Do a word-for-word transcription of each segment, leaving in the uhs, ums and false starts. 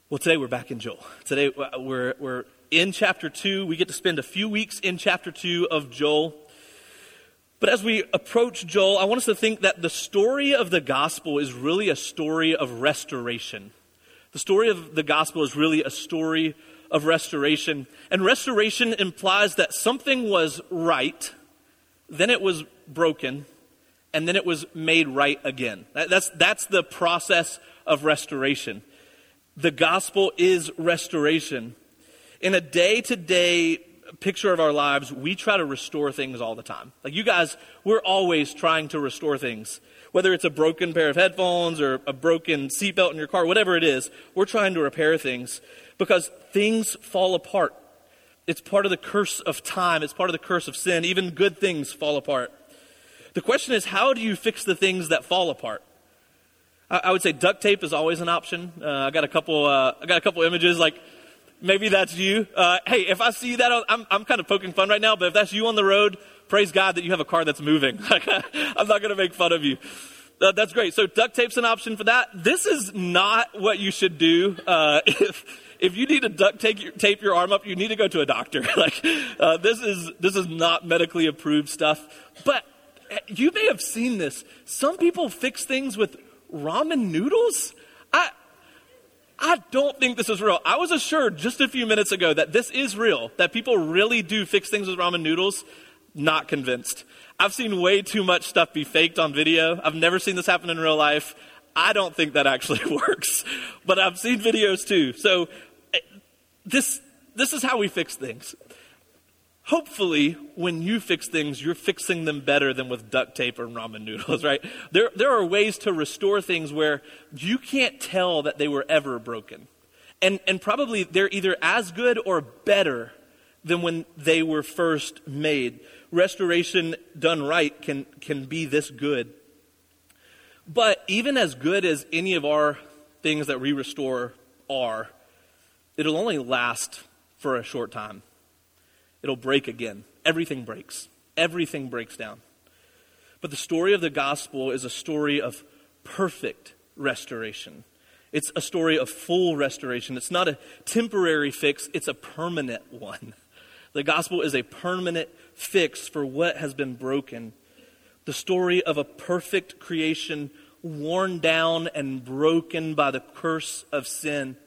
Well, today we're back in Joel. Today we're we're in chapter two. We get to spend a few weeks in chapter two of Joel. But as we approach Joel, I want us to think that the story of the gospel is really a story of restoration. The story of the gospel is really a story of restoration. And restoration implies that something was right, then it was broken, and then it was made right again. That's, that's the process of restoration. The gospel is restoration. In a day-to-day picture of our lives, we try to restore things all the time. Like you guys, we're always trying to restore things. Whether it's a broken pair of headphones or a broken seatbelt in your car, whatever it is, we're trying to repair things because things fall apart. It's part of the curse of time. It's part of the curse of sin. Even good things fall apart. The question is, how do you fix the things that fall apart? I would say duct tape is always an option. Uh, I got a couple. Uh, I got a couple images. Like maybe that's you. Uh, hey, if I see that, I'm I'm kind of poking fun right now. But if that's you on the road, praise God that you have a car that's moving. I'm not going to make fun of you. Uh, that's great. So duct tape's an option for that. This is not what you should do. Uh, if if you need to duct tape your, tape your arm up, you need to go to a doctor. like uh, this is this is not medically approved stuff. But you may have seen this. Some people fix things with ramen noodles? I I don't think this is real. I was assured just a few minutes ago that this is real, that people really do fix things with ramen noodles. Not convinced. I've seen way too much stuff be faked on video. I've never seen this happen in real life. I don't think that actually works, but I've seen videos too. So this this is how we fix things. Hopefully, when you fix things, you're fixing them better than with duct tape or ramen noodles, right? There, there are ways to restore things where you can't tell that they were ever broken. And, and probably they're either as good or better than when they were first made. Restoration done right can, can be this good. But even as good as any of our things that we restore are, it'll only last for a short time. It'll break again. Everything breaks. Everything breaks down. But the story of the gospel is a story of perfect restoration. It's a story of full restoration. It's not a temporary fix. It's a permanent one. The gospel is a permanent fix for what has been broken. The story of a perfect creation worn down and broken by the curse of sin.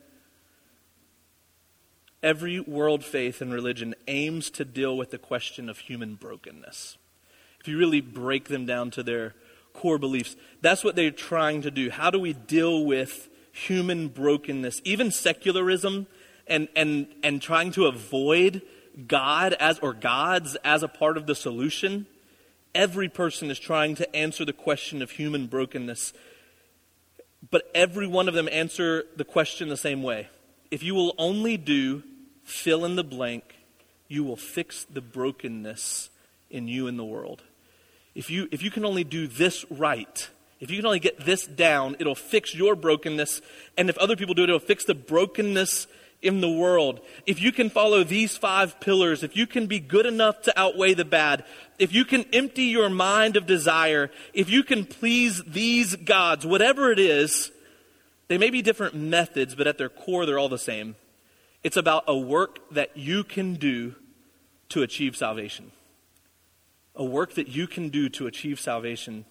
Every world faith and religion aims to deal with the question of human brokenness. If you really break them down to their core beliefs, that's what they're trying to do. How do we deal with human brokenness? Even secularism and and and trying to avoid God as or gods as a part of the solution. Every person is trying to answer the question of human brokenness. But every one of them answer the question the same way. If you will only do fill in the blank, you will fix the brokenness in you and the world. If you if you can only do this right, if you can only get this down, it'll fix your brokenness. And if other people do it, it'll fix the brokenness in the world. If you can follow these five pillars, if you can be good enough to outweigh the bad, if you can empty your mind of desire, if you can please these gods, whatever it is, they may be different methods, but at their core, they're all the same. It's about a work that you can do to achieve salvation. A work that you can do to achieve salvation.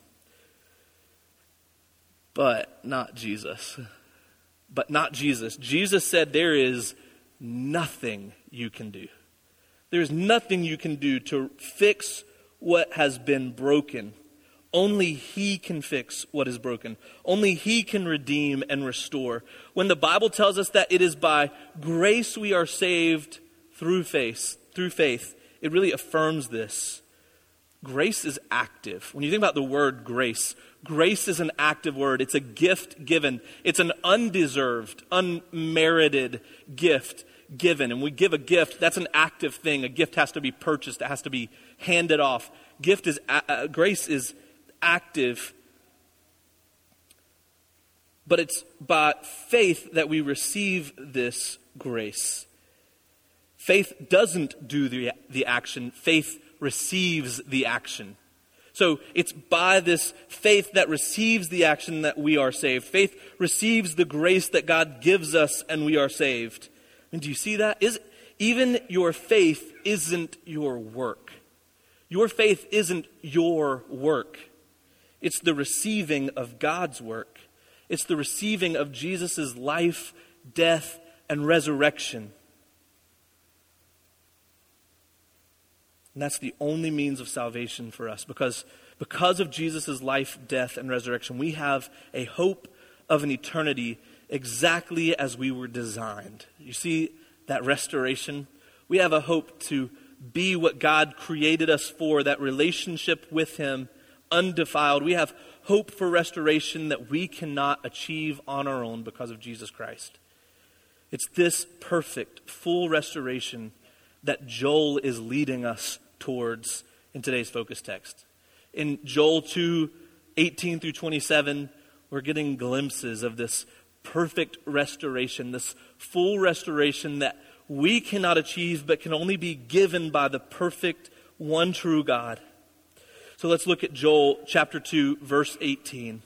But not Jesus. But not Jesus. Jesus said there is nothing you can do. There's nothing you can do to fix what has been broken. Only He can fix what is broken. Only He can redeem and restore. When the Bible tells us that it is by grace we are saved through faith, through faith, it really affirms this. Grace is active. When you think about the word grace, grace is an active word. It's a gift given. It's an undeserved, unmerited gift given. And we give a gift, that's an active thing. A gift has to be purchased. It has to be handed off. Gift is, uh, grace is active, but it's by faith that we receive this grace. Faith doesn't do the, the action. Faith receives the action. So it's by this faith that receives the action that we are saved. Faith receives the grace that God gives us and we are saved. And do you see that? Is even your faith isn't your work. Your faith isn't your work. It's the receiving of God's work. It's the receiving of Jesus' life, death, and resurrection. And that's the only means of salvation for us. Because, because of Jesus' life, death, and resurrection, we have a hope of an eternity exactly as we were designed. You see that restoration? We have a hope to be what God created us for, that relationship with Him, undefiled. We have hope for restoration that we cannot achieve on our own because of Jesus Christ. It's this perfect, full restoration that Joel is leading us towards in today's focus text. In Joel two, eighteen through twenty-seven, we're getting glimpses of this perfect restoration, this full restoration that we cannot achieve but can only be given by the perfect, one true God. So let's look at Joel chapter two, verse eighteen.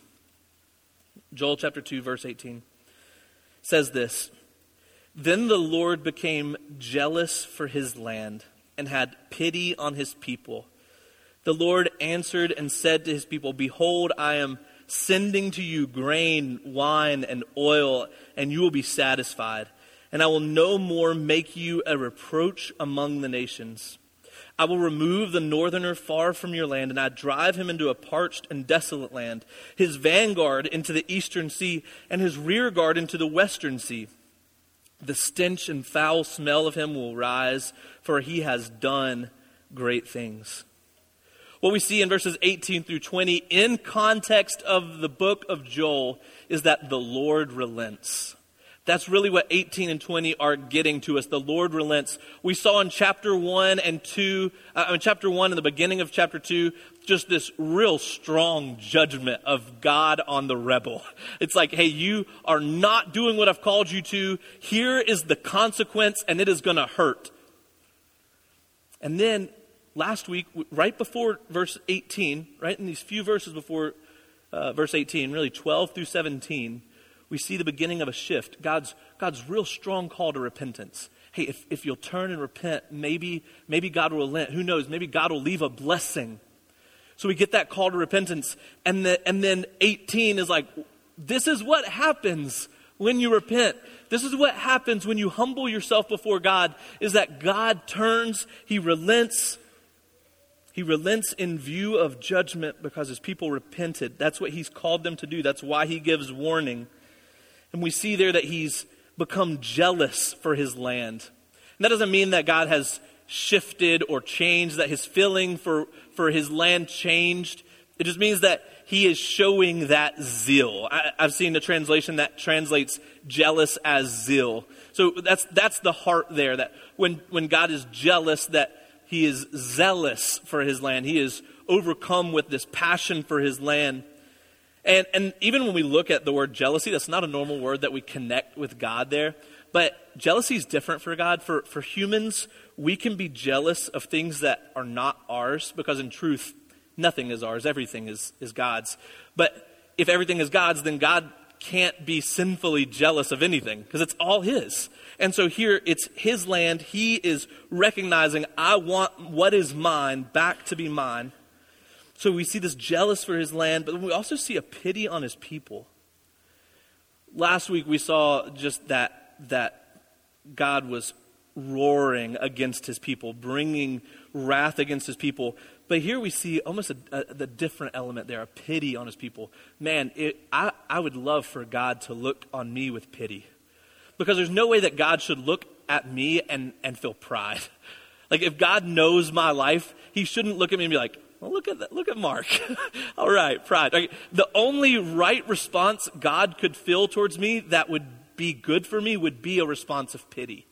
Joel chapter two, verse eighteen says this: "Then the Lord became jealous for his land and had pity on his people. The Lord answered and said to his people, 'Behold, I am sending to you grain, wine, and oil, and you will be satisfied. And I will no more make you a reproach among the nations. I will remove the northerner far from your land, and I drive him into a parched and desolate land, his vanguard into the eastern sea, and his rear guard into the western sea. The stench and foul smell of him will rise, for he has done great things.'" What we see in verses eighteen through twenty in context of the book of Joel is that the Lord relents. That's really what eighteen and twenty are getting to us. The Lord relents. We saw in chapter one and two, uh, in chapter one and the beginning of chapter two, just this real strong judgment of God on the rebel. It's like, hey, you are not doing what I've called you to. Here is the consequence, and it is going to hurt. And then last week, right before verse eighteen, right in these few verses before uh, verse eighteen, really twelve through seventeen, we see the beginning of a shift. God's God's real strong call to repentance. Hey, if, if you'll turn and repent, maybe, maybe God will relent. Who knows? Maybe God will leave a blessing. So we get that call to repentance. And, the, and then eighteen is like, this is what happens when you repent. This is what happens when you humble yourself before God, is that God turns, He relents. He relents in view of judgment because His people repented. That's what He's called them to do. That's why He gives warning. And we see there that He's become jealous for His land. And that doesn't mean that God has shifted or changed, that His feeling for, for His land changed. It just means that He is showing that zeal. I, I've seen a translation that translates jealous as zeal. So that's that's the heart there, that when, when God is jealous, that He is zealous for His land. He is overcome with this passion for His land. And and even when we look at the word jealousy, that's not a normal word that we connect with God there. But jealousy is different for God. For, for humans, we can be jealous of things that are not ours, because in truth, nothing is ours. Everything is, is God's. But if everything is God's, then God can't be sinfully jealous of anything, because it's all His. And so here, it's His land. He is recognizing, I want what is mine back to be mine. So we see this jealous for His land, but we also see a pity on His people. Last week we saw just that, that God was roaring against His people, bringing wrath against His people. But here we see almost a, a, the different element there, a pity on His people. Man, it, I, I would love for God to look on me with pity. Because there's no way that God should look at me and, and feel pride. Like, if God knows my life, He shouldn't look at me and be like, well, look at that. Look at Mark. All right, pride. Like, the only right response God could feel towards me that would be good for me would be a response of pity.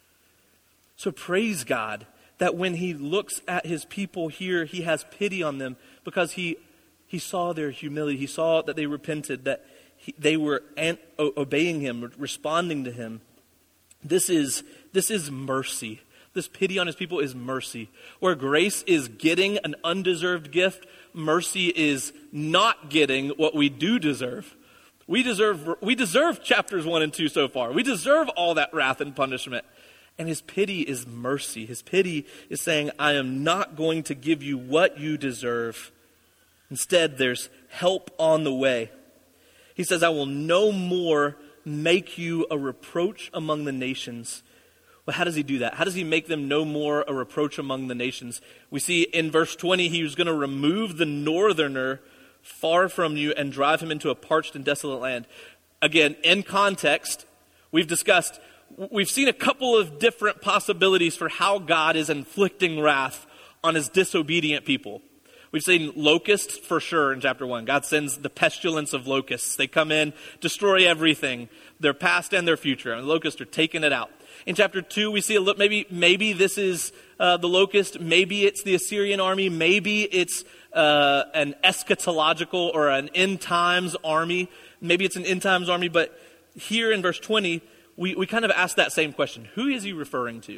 So praise God that when He looks at His people here, He has pity on them, because He He saw their humility. He saw that they repented, that he, they were an, o- obeying Him, responding to Him. This is this is mercy. This pity on his people is mercy. Where grace is getting an undeserved gift, mercy is not getting what we do deserve. We deserve we deserve chapters one and two so far. We deserve all that wrath and punishment. And his pity is mercy. His pity is saying, I am not going to give you what you deserve. Instead, there's help on the way. He says, I will no more make you a reproach among the nations. Well, how does he do that? How does he make them no more a reproach among the nations? We see in verse twenty, he was going to remove the northerner far from you and drive him into a parched and desolate land. Again, in context, we've discussed, we've seen a couple of different possibilities for how God is inflicting wrath on his disobedient people. We've seen locusts for sure in chapter one. God sends the pestilence of locusts. They come in, destroy everything, their past and their future. And the locusts are taking it out. In chapter two, we see a look. Maybe maybe this is uh, the locust. Maybe it's the Assyrian army. Maybe it's uh, an eschatological or an end times army. Maybe it's an end times army. But here in verse twenty, we, we kind of ask that same question. Who is he referring to?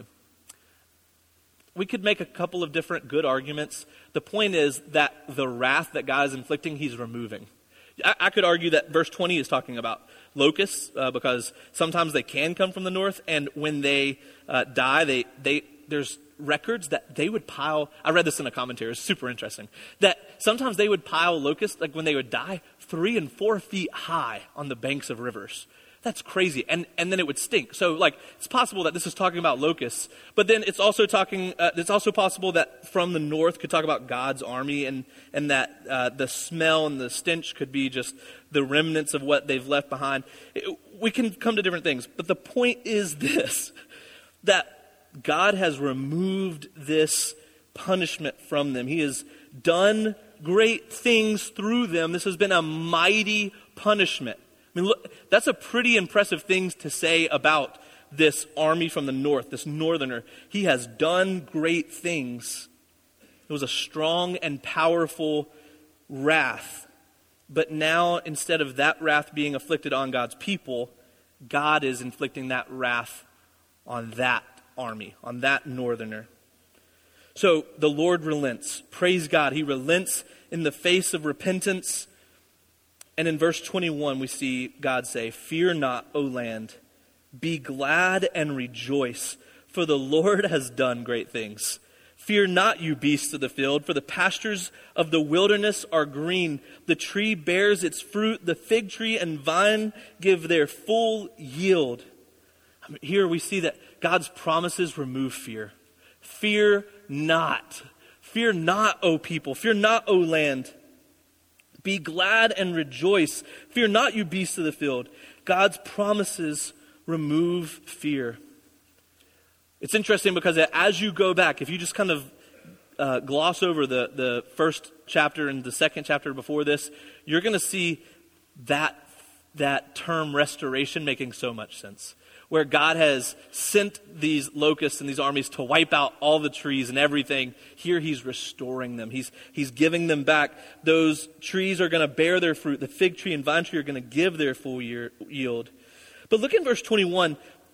We could make a couple of different good arguments. The point is that the wrath that God is inflicting, he's removing. I, I could argue that verse twenty is talking about locusts uh, because sometimes they can come from the north, and when they uh, die, they they there's records that they would pile. I read this in a commentary. It's super interesting. That sometimes they would pile locusts, like when they would die, three and four feet high on the banks of rivers. That's crazy. And and then it would stink. So like it's possible that this is talking about locusts, but then it's also talking, uh, it's also possible that from the north could talk about God's army, and, and that uh, the smell and the stench could be just the remnants of what they've left behind. It, we can come to different things, but the point is this, that God has removed this punishment from them. He has done great things through them. This has been a mighty punishment. I mean, look, that's a pretty impressive thing to say about this army from the north, this northerner. He has done great things. It was a strong and powerful wrath. But now, instead of that wrath being afflicted on God's people, God is inflicting that wrath on that army, on that northerner. So the Lord relents. Praise God. He relents in the face of repentance. And in verse twenty-one, we see God say, fear not, O land, be glad and rejoice, for the Lord has done great things. Fear not, you beasts of the field, for the pastures of the wilderness are green. The tree bears its fruit, the fig tree and vine give their full yield. I mean, here we see that God's promises remove fear. Fear not. Fear not, O people. Fear not, O land. Be glad and rejoice. Fear not, you beasts of the field. God's promises remove fear. It's interesting because as you go back, if you just kind of uh, gloss over the, the first chapter and the second chapter before this, you're going to see that, that term restoration making so much sense. Where God has sent these locusts and these armies to wipe out all the trees and everything. Here he's restoring them. He's, he's giving them back. Those trees are going to bear their fruit. The fig tree and vine tree are going to give their full year, yield. But look in verse twenty-one.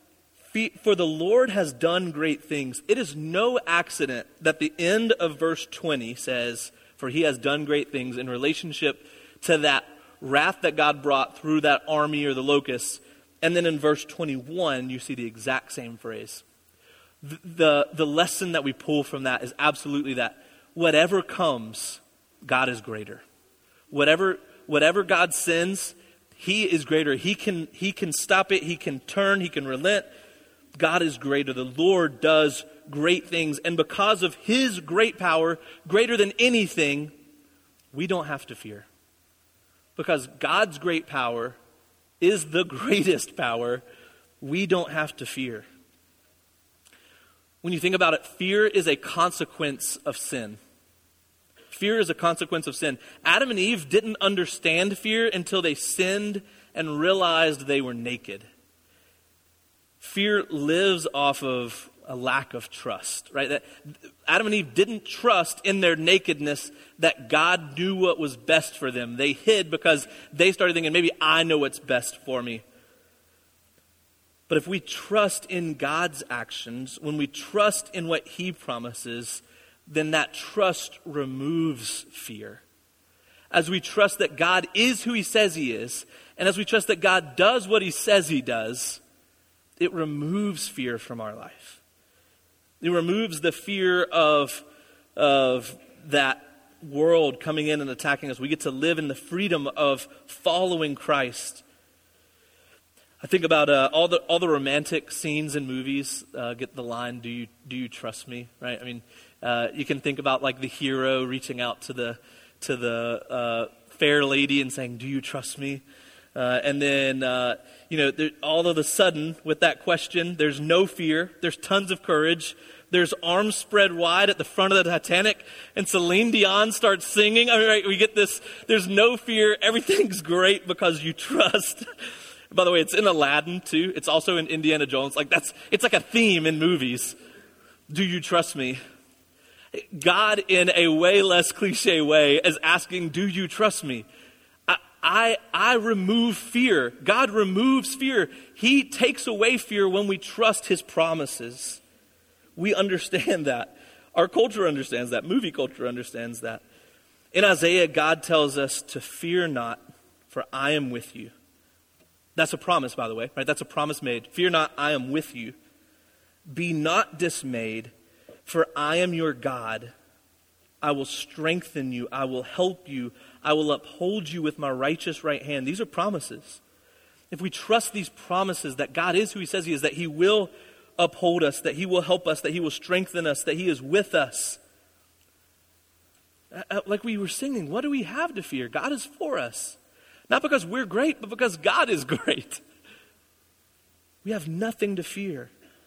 For the Lord has done great things. It is no accident that the end of verse twenty says, for he has done great things in relationship to that wrath that God brought through that army or the locusts. And then in verse twenty-one, you see the exact same phrase. The, the, the lesson that we pull from that is absolutely that whatever comes, God is greater. Whatever, whatever God sends, he is greater. He can, he can stop it. He can turn. He can relent. God is greater. The Lord does great things. And because of his great power, greater than anything, we don't have to fear. Because God's great power is the greatest power, we don't have to fear. When you think about it, fear is a consequence of sin. Fear is a consequence of sin. Adam and Eve didn't understand fear until they sinned and realized they were naked. Fear lives off of a lack of trust, right? That Adam and Eve didn't trust in their nakedness that God knew what was best for them. They hid because they started thinking, maybe I know what's best for me. But if we trust in God's actions, when we trust in what he promises, then that trust removes fear. As we trust that God is who he says he is, and as we trust that God does what he says he does, it removes fear from our life. It removes the fear of, of that world coming in and attacking us. We get to live in the freedom of following Christ. I think about uh, all the all the romantic scenes in movies. Uh, get the line, "Do you do you trust me?" Right? I mean, uh, you can think about like the hero reaching out to the to the uh, fair lady and saying, "Do you trust me?" Uh, and then uh, you know, there, all of a sudden, with that question, there's no fear. There's tons of courage. There's arms spread wide at the front of the Titanic, and Celine Dion starts singing. All right, we get this. There's no fear. Everything's great because you trust. By the way, it's in Aladdin too. It's also in Indiana Jones. Like that's, it's like a theme in movies. Do you trust me? God, in a way less cliche way, is asking, do you trust me? I, I, I remove fear. God removes fear. He takes away fear when we trust his promises. We understand that. Our culture understands that. Movie culture understands that. In Isaiah, God tells us to fear not, for I am with you. That's a promise, by the way, right? That's a promise made. Fear not, I am with you. Be not dismayed, for I am your God. I will strengthen you. I will help you. I will uphold you with my righteous right hand. These are promises. If we trust these promises that God is who he says he is, that he will uphold us, that he will help us, that he will strengthen us, that he is with us. Like we were singing, what do we have to fear? God is for us. Not because we're great, but because God is great. We have nothing to fear.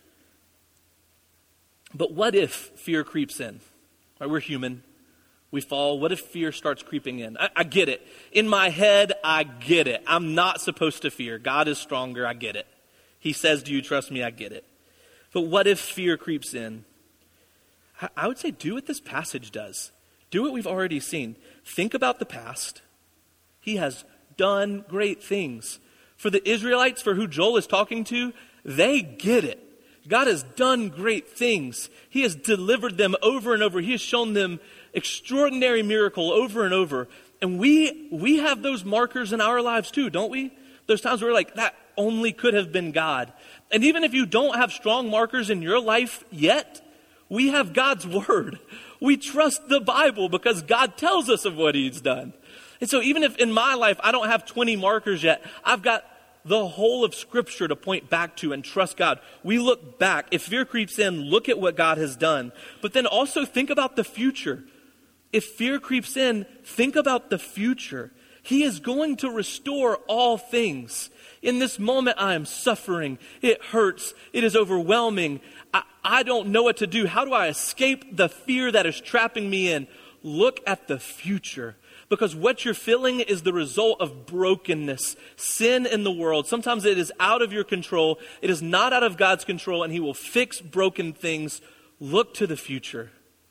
But what if fear creeps in? Right, we're human. We fall. What if fear starts creeping in? I, I get it. In my head, I get it. I'm not supposed to fear. God is stronger. I get it. He says, do you trust me? I get it. But what if fear creeps in? I, I would say do what this passage does. Do what we've already seen. Think about the past. He has done great things. For the Israelites, for who Joel is talking to, they get it. God has done great things. He has delivered them over and over. He has shown them extraordinary miracle over and over. And we we have those markers in our lives too, don't we? Those times where we're like, that only could have been God. And even if you don't have strong markers in your life yet, we have God's word. We trust the Bible because God tells us of what he's done. And so even if in my life I don't have twenty markers yet, I've got the whole of Scripture to point back to and trust God. We look back. If fear creeps in, look at what God has done. But then also think about the future. If fear creeps in, think about the future. He is going to restore all things. In this moment, I am suffering. It hurts. It is overwhelming. I, I don't know what to do. How do I escape the fear that is trapping me in? Look at the future. Because what you're feeling is the result of brokenness, sin in the world. Sometimes it is out of your control. It is not out of God's control, and he will fix broken things. Look to the future.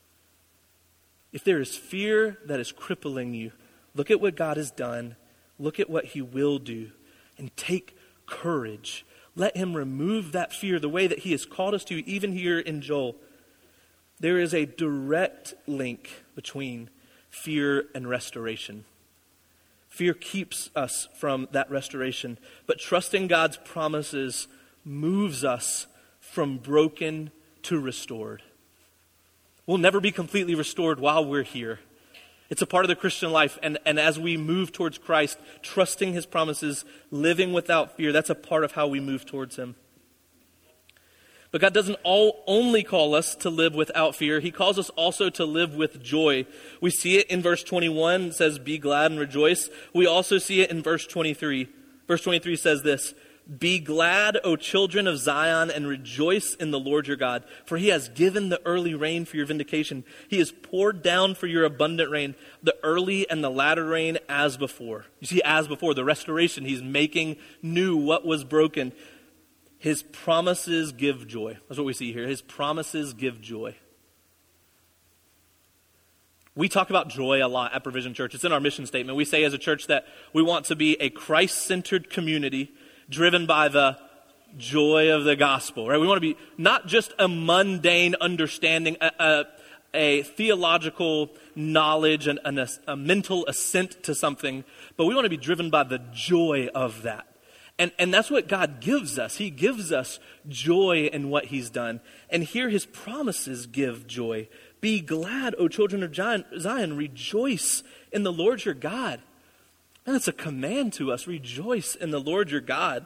If there is fear that is crippling you, look at what God has done. Look at what he will do, and take courage. Let him remove that fear the way that he has called us to, even here in Joel. There is a direct link between fear and restoration. Fear keeps us from that restoration, but trusting God's promises moves us from broken to restored. We'll never be completely restored while we're here. It's a part of the Christian life, and, and as we move towards Christ, trusting his promises, living without fear, that's a part of how we move towards him. But God doesn't all, only call us to live without fear. He calls us also to live with joy. We see it in verse twenty-one. It says, be glad and rejoice. We also see it in verse twenty-three. Verse twenty-three says this, be glad, O children of Zion, and rejoice in the Lord your God. For he has given the early rain for your vindication. He has poured down for your abundant rain, the early and the latter rain as before. You see, as before, the restoration. He's making new what was broken. His promises give joy. That's what we see here. His promises give joy. We talk about joy a lot at Provision Church. It's in our mission statement. We say as a church that we want to be a Christ-centered community driven by the joy of the gospel, right? We want to be not just a mundane understanding, a, a, a theological knowledge and, and a, a mental assent to something, but we want to be driven by the joy of that. And, and that's what God gives us. He gives us joy in what he's done. And here his promises give joy. Be glad, O children of Zion, rejoice in the Lord your God. And it's a command to us, rejoice in the Lord your God.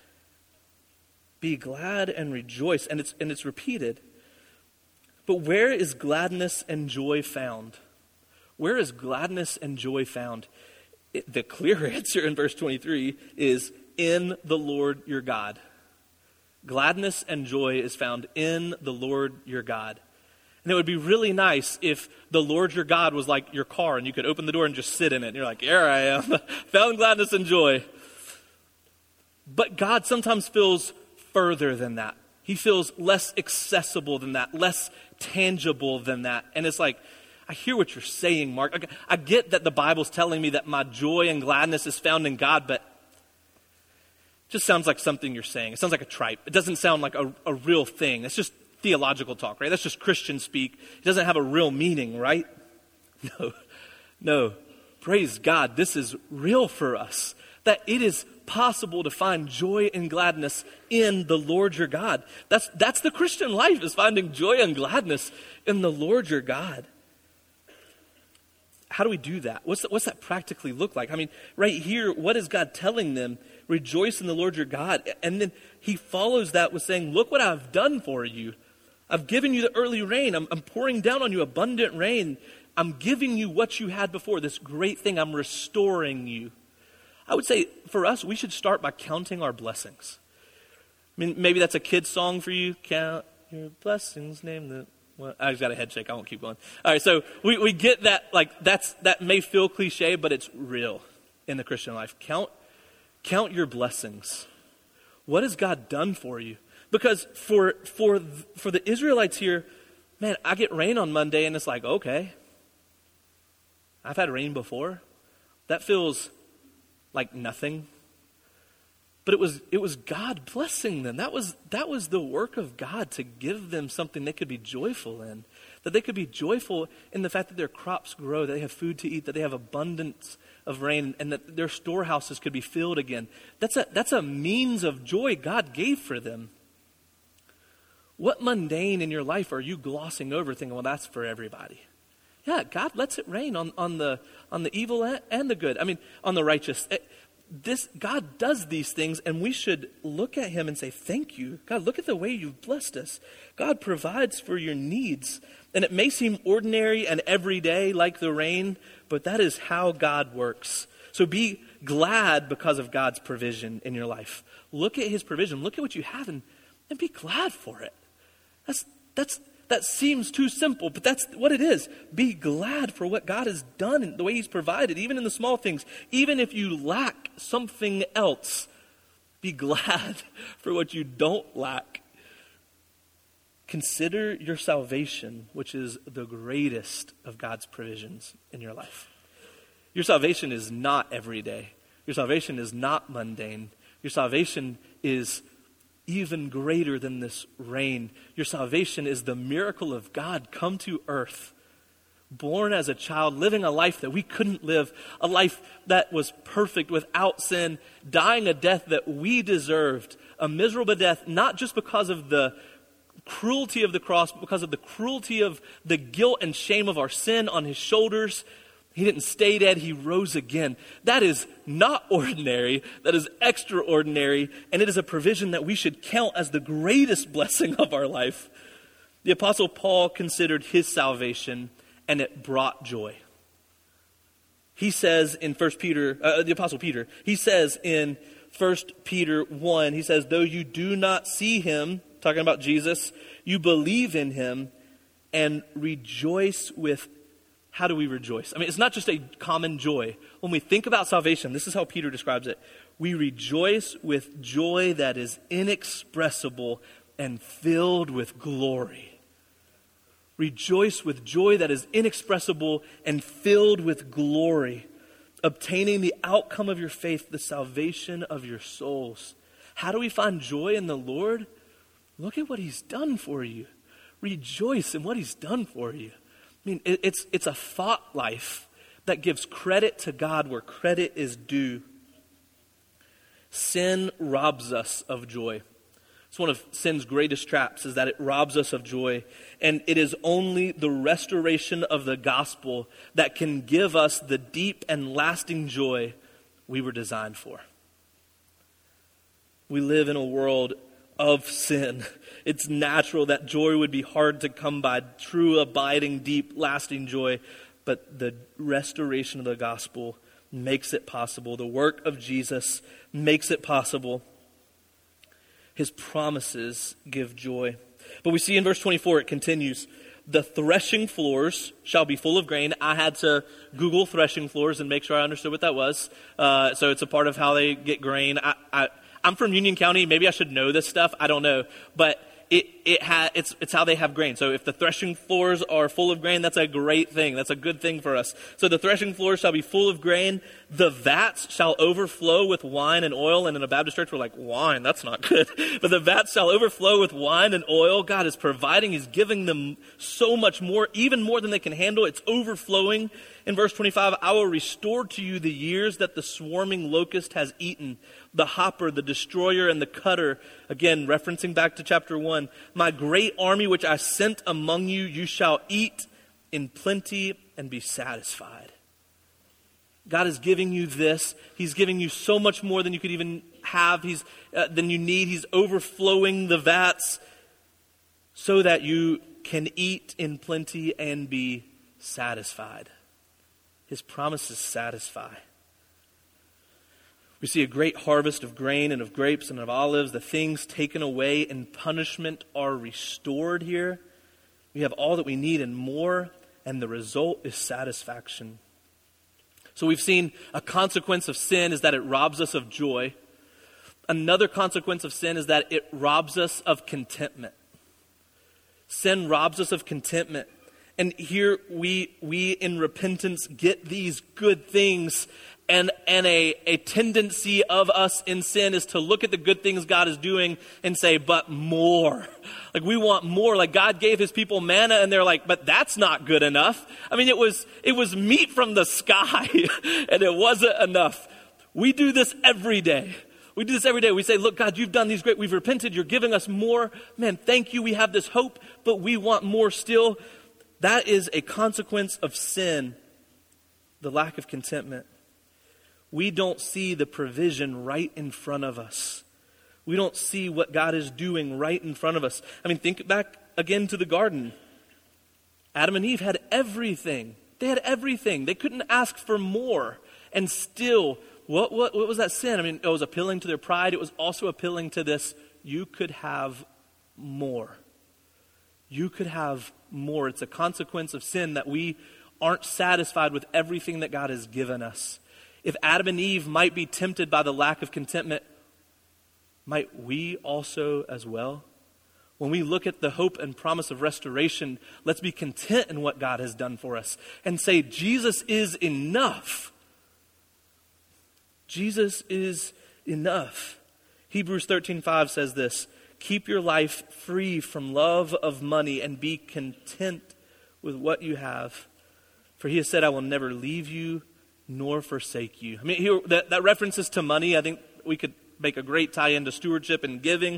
Be glad and rejoice. And it's, and it's repeated. But where is gladness and joy found? Where is gladness and joy found? It, the clear answer in verse twenty-three is in the Lord your God. Gladness and joy is found in the Lord your God. And it would be really nice if the Lord your God was like your car and you could open the door and just sit in it. And you're like, here I am, found gladness and joy. But God sometimes feels further than that. He feels less accessible than that, less tangible than that. And it's like, I hear what you're saying, Mark. I, I get that the Bible's telling me that my joy and gladness is found in God, but it just sounds like something you're saying. It sounds like a tripe. It doesn't sound like a, a real thing. It's just theological talk, right? That's just Christian speak. It doesn't have a real meaning, right? No, no. Praise God. This is real for us. That it is possible to find joy and gladness in the Lord your God. That's, that's the Christian life, is finding joy and gladness in the Lord your God. How do we do that? What's, the, what's that practically look like? I mean, right here, what is God telling them? Rejoice in the Lord your God. And then he follows that with saying, look what I've done for you. I've given you the early rain. I'm, I'm pouring down on you abundant rain. I'm giving you what you had before, this great thing. I'm restoring you. I would say for us, we should start by counting our blessings. I mean, maybe that's a kid's song for you. Count your blessings, name the... Well, I just got a head shake. I won't keep going. All right, so we, we get that, like, that's that may feel cliche, but it's real in the Christian life. Count, count your blessings. What has God done for you? Because for for for the Israelites here, man, I get rain on Monday, and it's like, okay, I've had rain before. That feels like nothing. But it was it was God blessing them. That was that was the work of God to give them something they could be joyful in. That they could be joyful in the fact that their crops grow, that they have food to eat, that they have abundance of rain, and that their storehouses could be filled again. That's a that's a means of joy God gave for them. What mundane in your life are you glossing over, thinking, well, that's for everybody? Yeah, God lets it rain on, on the on the evil and the good. I mean, on the righteous. This God does these things, and we should look at him and say, thank you. God, look at the way you've blessed us. God provides for your needs. And it may seem ordinary and everyday like the rain, but that is how God works. So be glad because of God's provision in your life. Look at his provision. Look at what you have and, and be glad for it. That's that's that seems too simple, but that's what it is. Be glad for what God has done and the way he's provided, even in the small things. Even if you lack something else, be glad for what you don't lack. Consider your salvation, which is the greatest of God's provisions in your life. Your salvation is not everyday. Your salvation is not mundane. Your salvation is even greater than this rain. Your salvation is the miracle of God come to earth, born as a child, living a life that we couldn't live, a life that was perfect without sin, dying a death that we deserved, a miserable death, not just because of the cruelty of the cross, but because of the cruelty of the guilt and shame of our sin on his shoulders. He didn't stay dead, he rose again. That is not ordinary, that is extraordinary, and it is a provision that we should count as the greatest blessing of our life. The Apostle Paul considered his salvation, and it brought joy. He says in First Peter, uh, the Apostle Peter, he says in First Peter one, he says, though you do not see him, talking about Jesus, you believe in him and rejoice with. How do we rejoice? I mean, it's not just a common joy. When we think about salvation, this is how Peter describes it. We rejoice with joy that is inexpressible and filled with glory. Rejoice with joy that is inexpressible and filled with glory, obtaining the outcome of your faith, the salvation of your souls. How do we find joy in the Lord? Look at what he's done for you. Rejoice in what he's done for you. I mean, it, it's, it's a thought life that gives credit to God where credit is due. Sin robs us of joy. It's one of sin's greatest traps, is that it robs us of joy. And it is only the restoration of the gospel that can give us the deep and lasting joy we were designed for. We live in a world of sin. It's natural that joy would be hard to come by, true, abiding, deep, lasting joy. But the restoration of the gospel makes it possible. The work of Jesus makes it possible. His promises give joy. But we see in verse twenty-four, it continues, the threshing floors shall be full of grain. I had to Google threshing floors and make sure I understood what that was. Uh, so it's a part of how they get grain. I, I, I'm from Union County. Maybe I should know this stuff. I don't know. But it it ha, it's it's how they have grain. So if the threshing floors are full of grain, that's a great thing. That's a good thing for us. So the threshing floors shall be full of grain. The vats shall overflow with wine and oil. And in a Baptist church, we're like, wine, that's not good. But the vats shall overflow with wine and oil. God is providing. He's giving them so much more, even more than they can handle. It's overflowing. In verse twenty-five, I will restore to you the years that the swarming locust has eaten, the hopper, the destroyer, and the cutter. Again, referencing back to chapter one. My great army which I sent among you, you shall eat in plenty and be satisfied. God is giving you this. He's giving you so much more than you could even have. He's uh, than you need. He's overflowing the vats so that you can eat in plenty and be satisfied. His promises satisfy. We see a great harvest of grain and of grapes and of olives. The things taken away in punishment are restored here. We have all that we need and more, and the result is satisfaction. So we've seen a consequence of sin is that it robs us of joy. Another consequence of sin is that it robs us of contentment. Sin robs us of contentment. And here we we in repentance get these good things, and and a, a tendency of us in sin is to look at the good things God is doing and say, but more. Like we want more. Like God gave his people manna and they're like, but that's not good enough. I mean, it was it was meat from the sky and it wasn't enough. We do this every day. We do this every day. We say, look, God, you've done these great. We've repented. You're giving us more. Man, thank you. We have this hope, but we want more still. That is a consequence of sin, the lack of contentment. We don't see the provision right in front of us. We don't see what God is doing right in front of us. I mean, think back again to the garden. Adam and Eve had everything. They had everything. They couldn't ask for more. And still, what, what, what was that sin? I mean, it was appealing to their pride. It was also appealing to this, you could have more. You could have more. It's a consequence of sin that we aren't satisfied with everything that God has given us. If Adam and Eve might be tempted by the lack of contentment, might we also as well? When we look at the hope and promise of restoration, let's be content in what God has done for us and say, Jesus is enough. Jesus is enough. Hebrews thirteen five says this, keep your life free from love of money and be content with what you have. For he has said, I will never leave you nor forsake you. I mean, here, that, that references to money. I think we could make a great tie into stewardship and giving.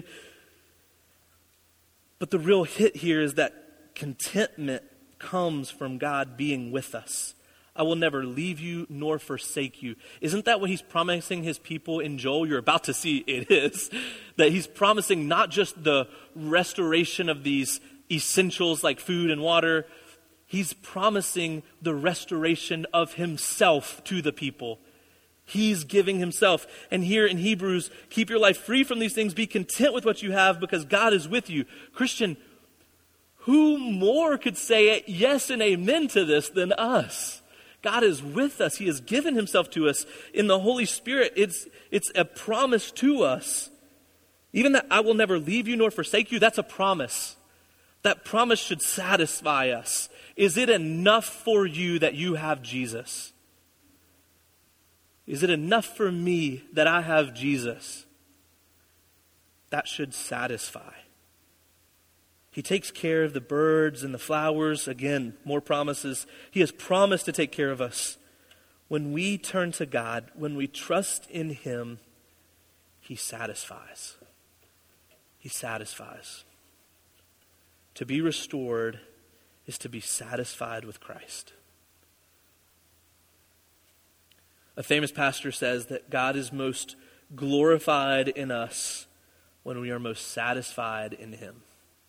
But the real hit here is that contentment comes from God being with us. I will never leave you nor forsake you. Isn't that what he's promising his people in Joel? You're about to see it is. That he's promising not just the restoration of these essentials like food and water. He's promising the restoration of himself to the people. He's giving himself. And here in Hebrews, keep your life free from these things. Be content with what you have because God is with you. Christian, who more could say yes and amen to this than us? God is with us. He has given himself to us in the Holy Spirit. It's, it's a promise to us. Even that I will never leave you nor forsake you, that's a promise. That promise should satisfy us. Is it enough for you that you have Jesus? Is it enough for me that I have Jesus? that should satisfy. He takes care of the birds and the flowers. Again, more promises. He has promised to take care of us. When we turn to God, when we trust in him, he satisfies. He satisfies. To be restored is to be satisfied with Christ. A famous pastor says that God is most glorified in us when we are most satisfied in him.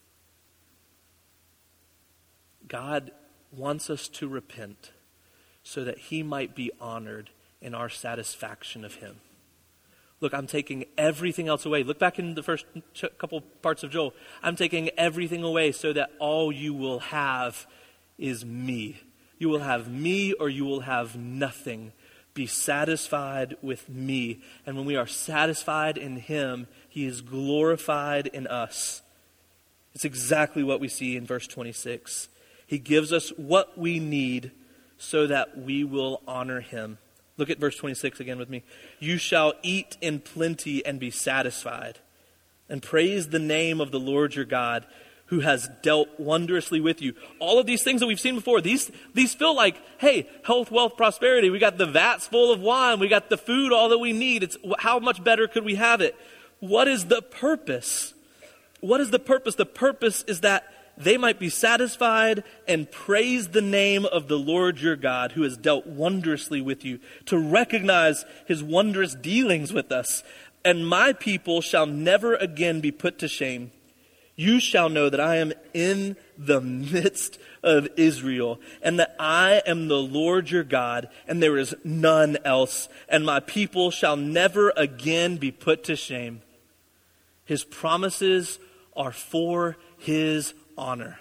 God wants us to repent so that he might be honored in our satisfaction of him. Look, I'm taking everything else away. Look back in the first couple parts of Joel. I'm taking everything away so that all you will have is me. You will have me or you will have nothing. Be satisfied with me. And when we are satisfied in him, he is glorified in us. It's exactly what we see in verse twenty-six. He gives us what we need so that we will honor him. Look at verse twenty-six again with me. You shall eat in plenty and be satisfied, and praise the name of the Lord your God, who has dealt wondrously with you. All of these things that we've seen before, these, these feel like, hey, health, wealth, prosperity. We got the vats full of wine. We got the food, all that we need. It's how much better could we have it? What is the purpose? What is the purpose? The purpose is that they might be satisfied and praise the name of the Lord your God, who has dealt wondrously with you, to recognize his wondrous dealings with us. And my people shall never again be put to shame. You shall know that I am in the midst of Israel, and that I am the Lord your God, and there is none else. And my people shall never again be put to shame. His promises are for his honor.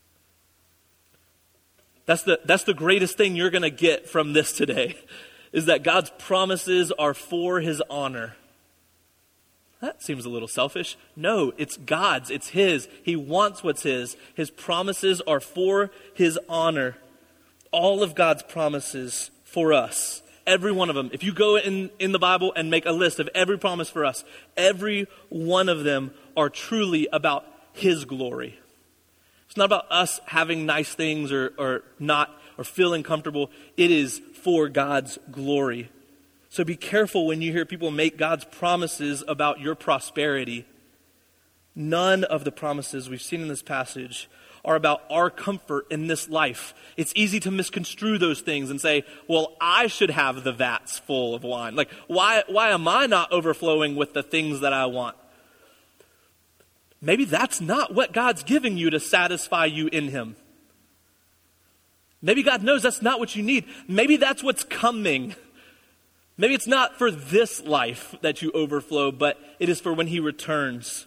That's the, that's the greatest thing you're going to get from this today, is that God's promises are for his honor. That seems a little selfish. No, it's God's. It's his. He wants what's his. His promises are for his honor. All of God's promises for us. Every one of them. If you go in, in the Bible and make a list of every promise for us, every one of them are truly about his glory. It's not about us having nice things or, or not, or feeling comfortable. It is for God's glory. So be careful when you hear people make God's promises about your prosperity. None of the promises we've seen in this passage are about our comfort in this life. It's easy to misconstrue those things and say, well, I should have the vats full of wine. Like, why, why am I not overflowing with the things that I want? Maybe that's not what God's giving you to satisfy you in him. Maybe God knows that's not what you need. Maybe that's what's coming. Maybe it's not for this life that you overflow, but it is for when he returns.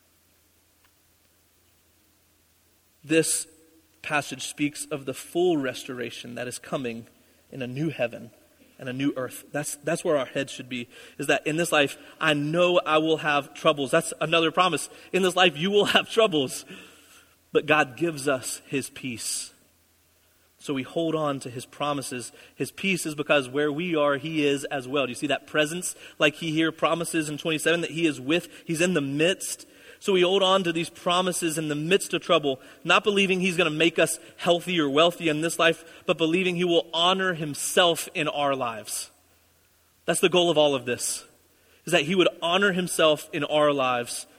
This passage speaks of the full restoration that is coming in a new heaven and a new earth. That's that's where our heads should be, is that in this life, I know I will have troubles. That's another promise. In this life, you will have troubles, but God gives us his peace. So we hold on to his promises. His peace is because where we are, he is as well. Do you see that presence? Like he here promises in twenty-seven that he is with, he's in the midst. So we hold on to these promises in the midst of trouble, not believing he's going to make us healthy or wealthy in this life, but believing he will honor himself in our lives. That's the goal of all of this, is that he would honor himself in our lives.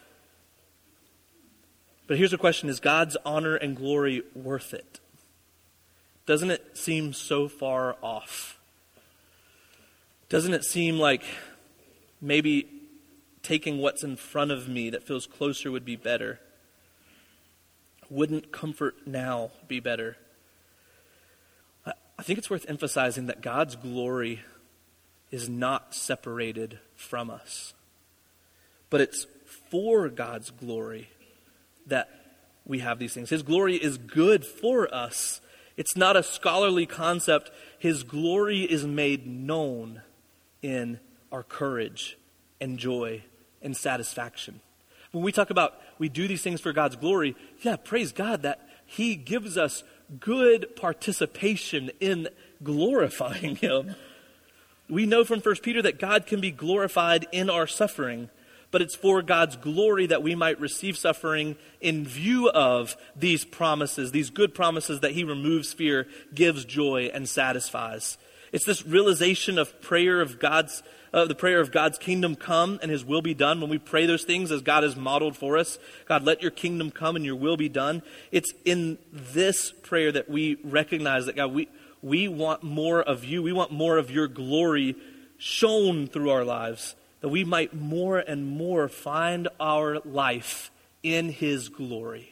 But here's the question, is God's honor and glory worth it? Doesn't it seem so far off? Doesn't it seem like maybe taking what's in front of me that feels closer would be better? Wouldn't comfort now be better? I think it's worth emphasizing that God's glory is not separated from us. But it's for God's glory that we have these things. His glory is good for us. It's not a scholarly concept. His glory is made known in our courage and joy and satisfaction. When we talk about we do these things for God's glory, yeah, praise God that he gives us good participation in glorifying him. We know from First Peter that God can be glorified in our suffering. but it's for God's glory that we might receive suffering in view of these promises, these good promises that he removes fear, gives joy, and satisfies. It's this realization of prayer of God's, uh, the prayer of God's kingdom come and his will be done. When we pray those things as God has modeled for us, God, let your kingdom come and your will be done. It's in this prayer that we recognize that, God, we, we want more of you. We want more of your glory shown through our lives, that we might more and more find our life in his glory.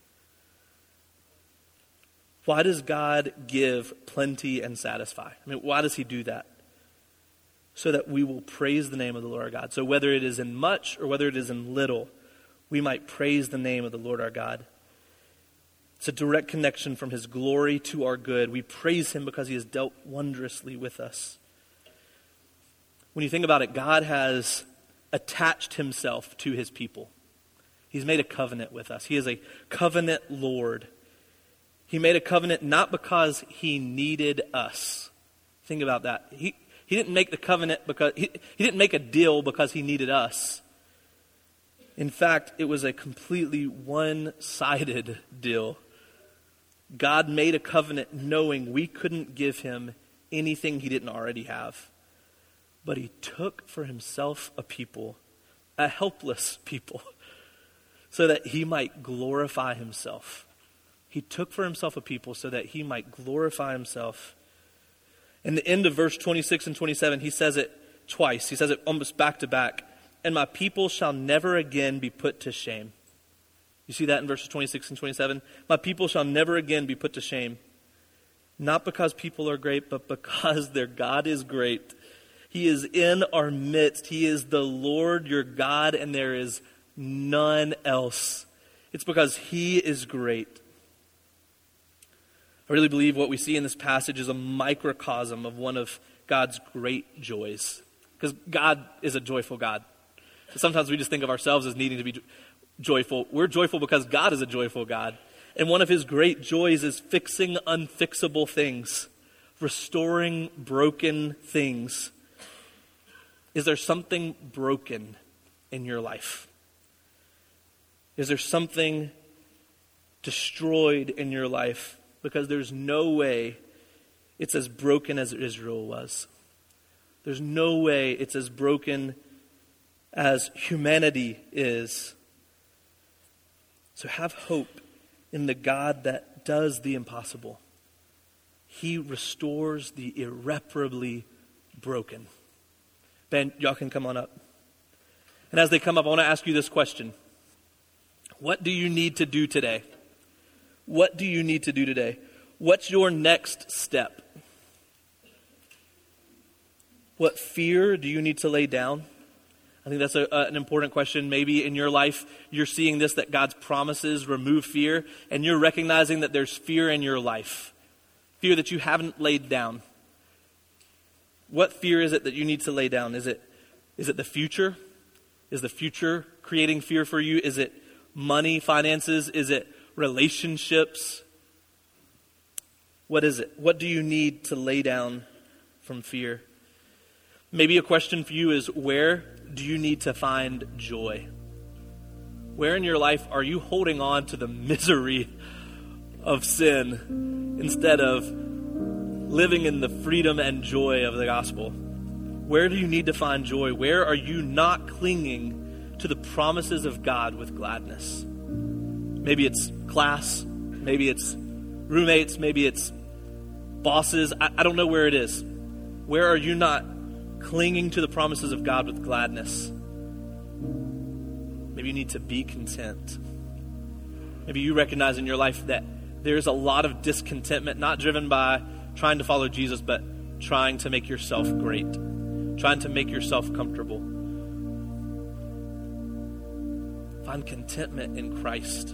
Why does God give plenty and satisfy? I mean, why does he do that? So that we will praise the name of the Lord our God. So whether it is in much or whether it is in little, we might praise the name of the Lord our God. It's a direct connection from his glory to our good. We praise him because he has dealt wondrously with us. When you think about it, God has attached himself to his people. He's made a covenant with us. He is a covenant Lord. He made a covenant not because he needed us. Think about that. He, he didn't make the covenant because, he, he didn't make a deal because he needed us. In fact, it was a completely one-sided deal. God made a covenant knowing we couldn't give him anything he didn't already have. But he took for himself a people, a helpless people, so that he might glorify himself. He took for himself a people so that he might glorify himself. In the end of verse twenty-six and twenty-seven, he says it twice. He says it almost back to back. And my people shall never again be put to shame. You see that in verses twenty-six and twenty-seven? My people shall never again be put to shame. Not because people are great, but because their God is great. He is in our midst. He is the Lord your God, and there is none else. It's because he is great. I really believe what we see in this passage is a microcosm of one of God's great joys. Because God is a joyful God. Sometimes we just think of ourselves as needing to be joyful. We're joyful because God is a joyful God. And one of his great joys is fixing unfixable things, restoring broken things. Is there something broken in your life? Is there something destroyed in your life? Because there's no way it's as broken as Israel was. There's no way it's as broken as humanity is. So have hope in the God that does the impossible. He restores the irreparably broken. Ben, y'all can come on up. And as they come up, I want to ask you this question. What do you need to do today? What do you need to do today? What's your next step? What fear do you need to lay down? I think that's a, uh, an important question. Maybe in your life, you're seeing this, that God's promises remove fear, and you're recognizing that there's fear in your life. Fear that you haven't laid down. What fear is it that you need to lay down? Is it, is it the future? Is the future creating fear for you? Is it money, finances? Is it relationships? What is it? What do you need to lay down from fear? Maybe a question for you is, where do you need to find joy? Where in your life are you holding on to the misery of sin instead of living in the freedom and joy of the gospel? Where do you need to find joy? Where are you not clinging to the promises of God with gladness? Maybe it's class, maybe it's roommates, maybe it's bosses. I, I don't know where it is. Where are you not clinging to the promises of God with gladness? Maybe you need to be content. Maybe you recognize in your life that there's a lot of discontentment, not driven by trying to follow Jesus, but trying to make yourself great, trying to make yourself comfortable. Find contentment in Christ.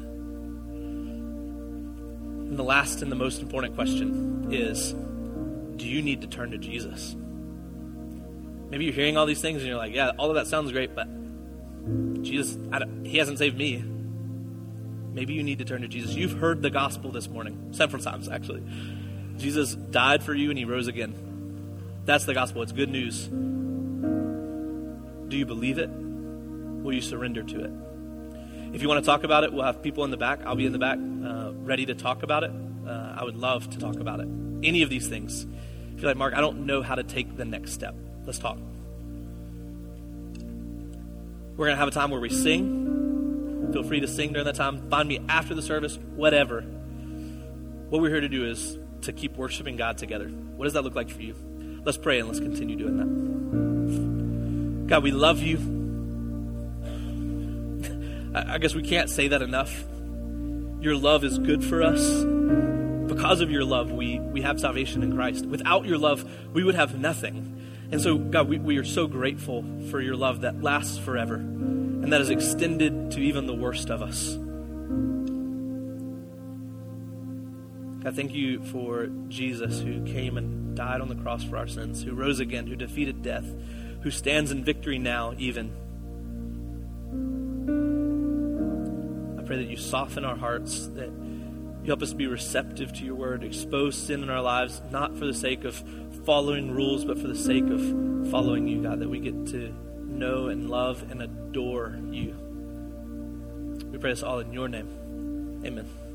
And the last and the most important question is, do you need to turn to Jesus? Maybe you're hearing all these things and you're like, yeah, all of that sounds great, but Jesus, I don't, he hasn't saved me. Maybe you need to turn to Jesus. You've heard the gospel this morning, several times actually. Jesus died for you and he rose again. That's the gospel. It's good news. Do you believe it? will you surrender to it? If you want to talk about it, we'll have people in the back. I'll be in the back uh, ready to talk about it. Uh, I would love to talk about it. Any of these things. If you're like, Mark, I don't know how to take the next step. Let's talk. We're going to have a time where we sing. Feel free to sing during that time. Find me after the service, whatever. What we're here to do is to keep worshiping God together. What does that look like for you? Let's pray and let's continue doing that. God, we love you. I guess we can't say that enough. Your love is good for us. Because of your love, we, we have salvation in Christ. Without your love, we would have nothing. And so, God, we, we are so grateful for your love that lasts forever and that is extended to even the worst of us. God, thank you for Jesus, who came and died on the cross for our sins, who rose again, who defeated death, who stands in victory now even. I pray that you soften our hearts, that you help us be receptive to your word, expose sin in our lives, not for the sake of following rules, but for the sake of following you, God, that we get to know and love and adore you. We pray this all in your name. Amen.